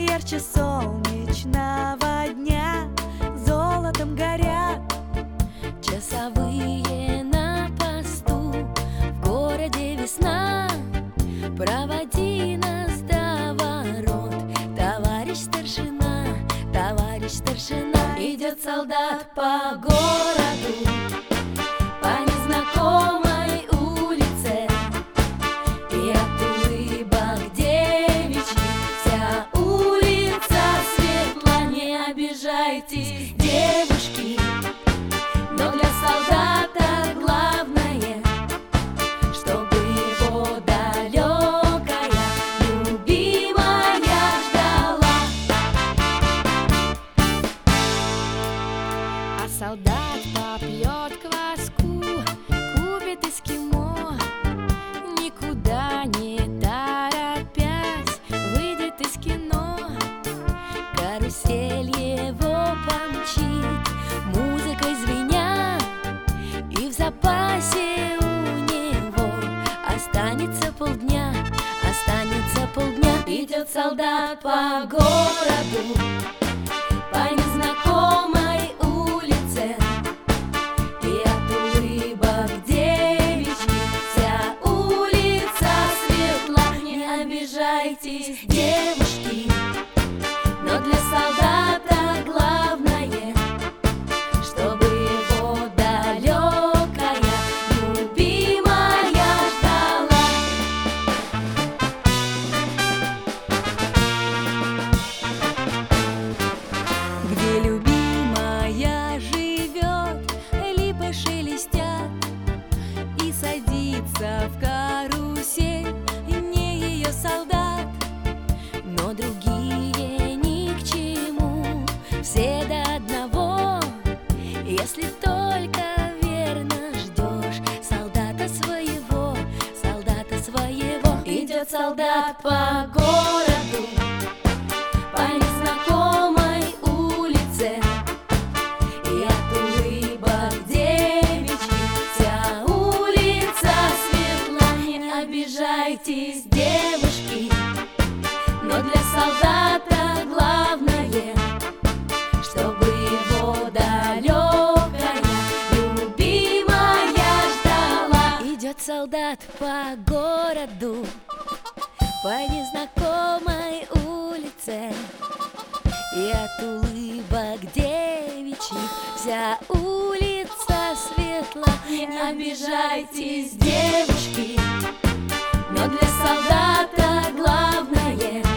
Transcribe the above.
ярче солнечного дня, золотом горят часовые на посту. В городе весна, проводи нас до ворот. Товарищ старшина, товарищ старшина. Идет солдат по городу, по незнакомой улице, и от улыбок девичьих вся улица светла. Не обижайтесь, девушки, но для солдата главное, чтобы его далекая любимая ждала. А солдат попьет кваску, купит эскимо, никуда не торопясь выйдет из кино. Карусель его помчит, музыкой звеня, и в запасе у него останется полдня, останется полдня. Идет солдат по городу, по незнакомой улице, и от улыбок девичьих вся улица светла. Не обижайтесь, девушки, но для солдата главное, чтобы его далекая любимая ждала. Где любимая живет, липы шелестят, и садится в карусель не ее солдат. Но другие ни к чему, все до одного, если только верно ждешь солдата своего, солдата своего. Идет солдат по городу, по незнакомой улице, и от улыбок девичьих вся улица светла. Не обижайтесь, девушки, но для солдата главное, чтобы его далекая любимая ждала. Идет солдат по городу, по незнакомой улице, и от улыбок девичьих вся улица светла. Не обижайтесь, девушки, но для солдата главное,